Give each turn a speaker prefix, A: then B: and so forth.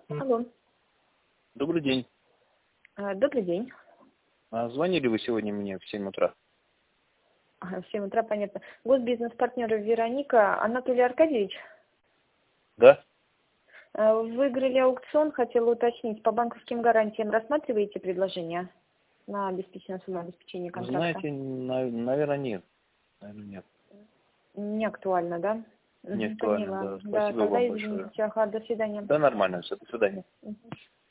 A: Алло.
B: Добрый день.
A: Добрый день.
B: Звонили вы сегодня мне в 7 утра?
A: В 7 утра, понятно. Госбизнес-партнер Вероника. Анатолий Аркадьевич,
B: Да?
A: выиграли аукцион, хотела уточнить, по банковским гарантиям рассматриваете предложение на обеспечение суммы обеспечения контракта?
B: Знаете, наверное, нет. Наверное, нет.
A: Не актуально, да?
B: Не актуально,
A: Поняла.
B: да.
A: Да,
B: Спасибо
A: тогда
B: вам большое.
A: извините. Ага, до свидания.
B: Да, нормально все. До свидания.
A: Мгм.